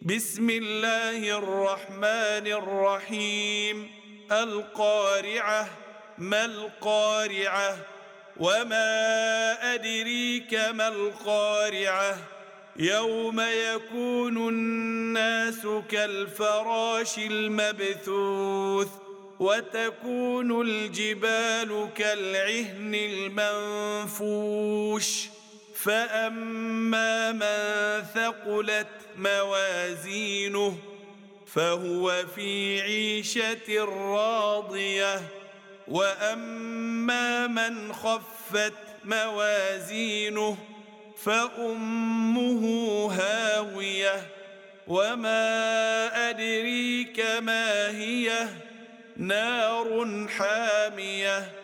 بسم الله الرحمن الرحيم. القارعة. ما القارعة؟ وما أدريك ما القارعة؟ يوم يكون الناس كالفراش المبثوث وتكون الجبال كالعهن المنفوش فأما من ثقلت موازينه فهو في عيشة راضية وأما من خفت موازينه فأمه هاوية وما أدريك ما هي نار حامية